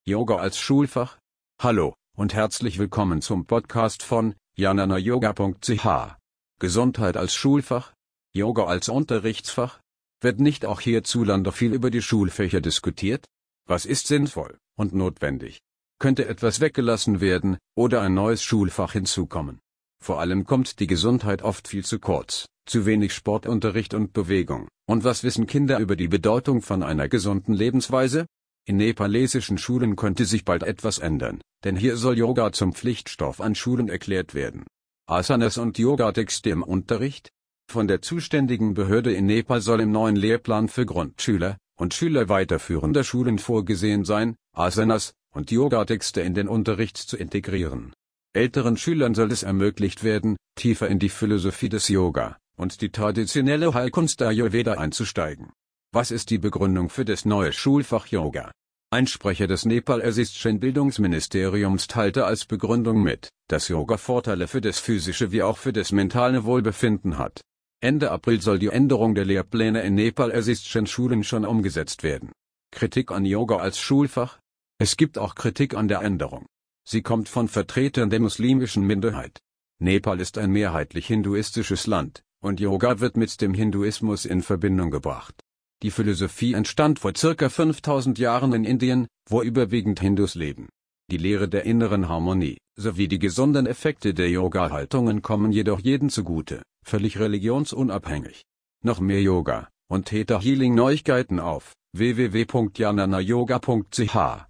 Yoga als Schulfach? Hallo und herzlich willkommen zum Podcast von jnanayoga.ch. Gesundheit als Schulfach? Yoga als Unterrichtsfach? Wird nicht auch hierzulande viel über die Schulfächer diskutiert? Was ist sinnvoll und notwendig? Könnte etwas weggelassen werden oder ein neues Schulfach hinzukommen? Vor allem kommt die Gesundheit oft viel zu kurz, zu wenig Sportunterricht und Bewegung. Und was wissen Kinder über die Bedeutung von einer gesunden Lebensweise? In nepalesischen Schulen könnte sich bald etwas ändern, denn hier soll Yoga zum Pflichtstoff an Schulen erklärt werden. Asanas und Yogatexte im Unterricht? Von der zuständigen Behörde in Nepal soll im neuen Lehrplan für Grundschüler und Schüler weiterführender Schulen vorgesehen sein, Asanas und Yogatexte in den Unterricht zu integrieren. Älteren Schülern soll es ermöglicht werden, tiefer in die Philosophie des Yoga und die traditionelle Heilkunst Ayurveda einzusteigen. Was ist die Begründung für das neue Schulfach Yoga? Ein Sprecher des nepalesischen Bildungsministeriums teilte als Begründung mit, dass Yoga Vorteile für das physische wie auch für das mentale Wohlbefinden hat. Ende April soll die Änderung der Lehrpläne in nepalesischen Schulen schon umgesetzt werden. Kritik an Yoga als Schulfach? Es gibt auch Kritik an der Änderung. Sie kommt von Vertretern der muslimischen Minderheit. Nepal ist ein mehrheitlich hinduistisches Land, und Yoga wird mit dem Hinduismus in Verbindung gebracht. Die Philosophie entstand vor ca. 5000 Jahren in Indien, wo überwiegend Hindus leben. Die Lehre der inneren Harmonie, sowie die gesunden Effekte der Yoga-Haltungen kommen jedoch jedem zugute, völlig religionsunabhängig. Noch mehr Yoga und Theta Healing Neuigkeiten auf www.jnanayoga.ch